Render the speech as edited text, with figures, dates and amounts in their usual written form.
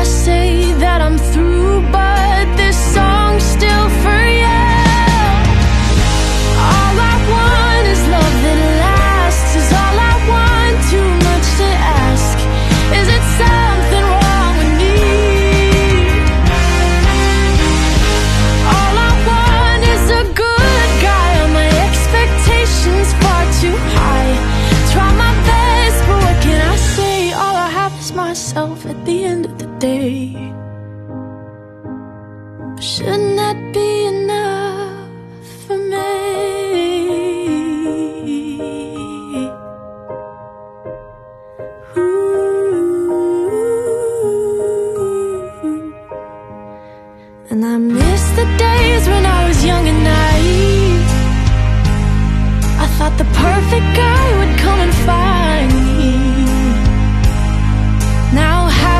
I say that I'm through, but this song's still for you. All I want is love that lasts. Is all I want too much to ask? Is it something wrong with me? All I want is a good guy. Are my expectations far too high? Try my best, but what can I say? All I have is myself at the end of the day. Shouldn't that be